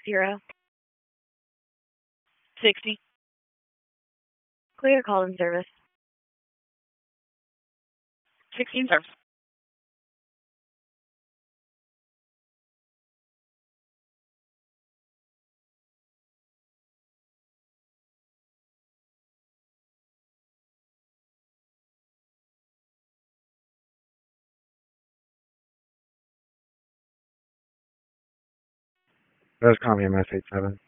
60. Clear call in service. 16 service. That was Commie MS 87.